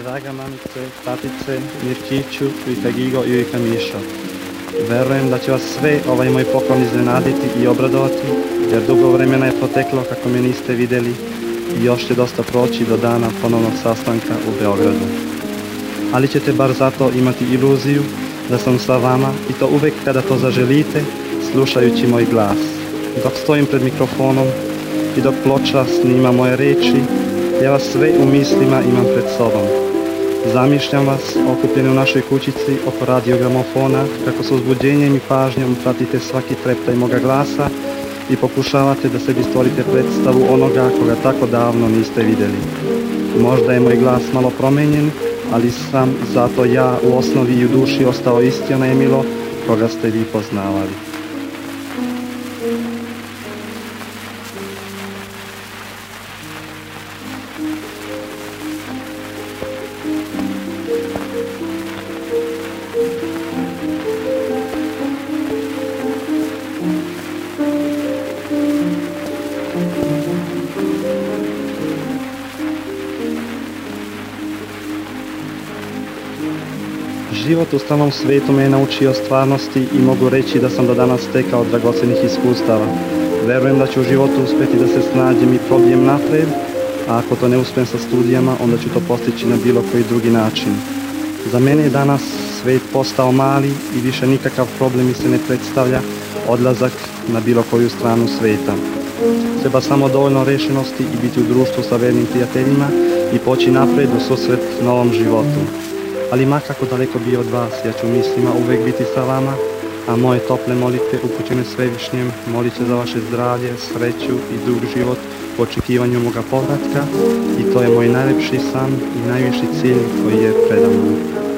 Draga mamice, tatice, Mirkiću, ujka Gigo i ujka Mišo. Verujem da će vas sve ovaj moj poklon iznenaditi i obradovati, jer dugo vremena je proteklo kako me niste vidjeli i još će dosta proći do dana ponovnog sastanka u Beogradu. Ali ćete bar zato imati iluziju da sam sa vama i to uvek kada to zaželite, slušajući moj glas. Dok stojim pred mikrofonom i dok ploča snima moje reči, ja vas sve u mislima imam pred sobom. Zamišljam vas okupljeni u našoj kućici oko radiogramofona, kako s uzbuđenjem i pažnjom pratite svaki treptaj moga glasa i pokušavate da sebi stvorite predstavu onoga koga tako davno niste vidjeli. Možda je moj glas malo promenjen, ali sam zato ja u osnovi i u duši ostao isti onaj Milo koga ste vi poznavali. Život u stranom svijetu me je naučio stvarnosti i mogu reći da sam do danas stekao dragocenih iskustava. Verujem da ću u životu uspjeti da se snađem i probijem napred, a ako to ne uspijem sa studijama, onda ću to postići na bilo koji drugi način. Za mene je danas svijet postao mali i više nikakav problem mi se ne predstavlja odlazak na bilo koju stranu svijeta. Treba samo dovoljno rešenosti i biti u društvu sa vernim prijateljima i poći napred u susret novom životu. Ali makako daleko bio od vas, ja ću mislima uvek biti sa vama, a moje tople molitve upućene Svevišnjem molit će za vaše zdravlje, sreću i dug život u očekivanju moga povratka i to je moj najlepši san i najviši cilj koji je predamnom.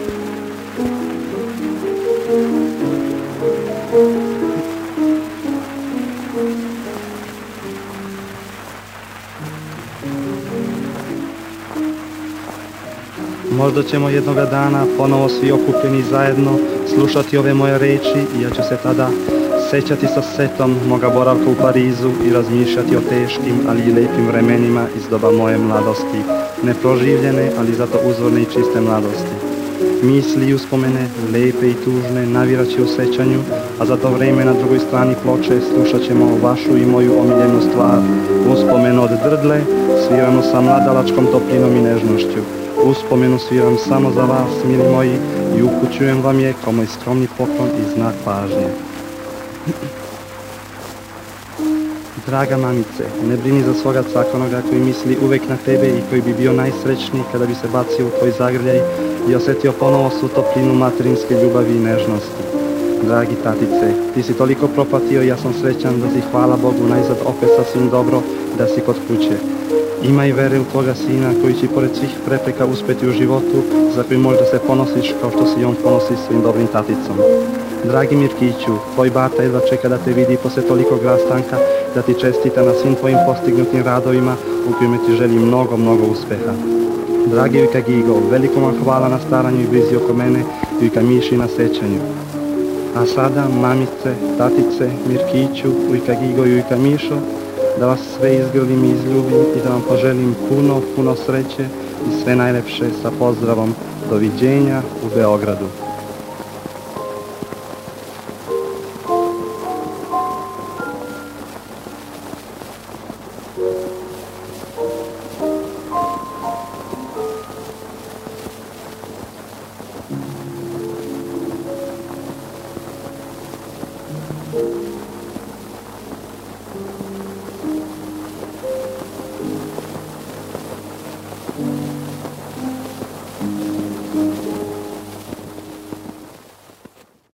Možda ćemo jednoga dana ponovo svi okupljeni zajedno slušati ove moje reči i ja ću se tada sećati sa setom moga boravka u Parizu i razmišljati o teškim, ali i lepim vremenima iz doba moje mladosti, neproživljene, ali zato uzorne i čiste mladosti. Misli i uspomene, lepe i tužne, navirat će u sećanju, a za to vreme na drugoj strani ploče slušat ćemo vašu i moju omiljenu stvar, uspomenu od Drdle, sviranu sa mladalačkom toplinom i nežnošću. Uspomenu sviram samo za vas, mili moji, i upućujem vam je kao moj skromni poklon i znak pažnje. Draga mamice, ne brini za svoga cakonoga koji misli uvek na tebe i koji bi bio najsrećniji kada bi se bacio u tvoj zagrljaj i osjetio ponovo svu toplinu materinske ljubavi i nežnosti. Dragi tatice, ti si toliko propatio i ja sam srećan da si, hvala Bogu, najzad opet sasvim dobro da si kod kuće. Imaj vere u tvoga sina koji će pored svih prepreka uspjeti u životu za koji možda se ponosiš kao što se i on ponosi svojim dobrim taticom. Dragi Mirkiću, tvoj bata jedva čeka da te vidi posle tolikog rastanka, da ti čestita na svim tvojim postignutim radovima u kojima ti želim mnogo, mnogo uspeha. Dragi ujka Gigo, veliko vam hvala na staranju i brizi oko mene i ujka Miši na sećanju. A sada, mamice, tatice, Mirkiću, ujka Gigo i ujka Mišo, da vas sve izgrlim i izljubim i da vam poželim puno, puno sreće i sve najlepše sa pozdravom. Doviđenja u Beogradu.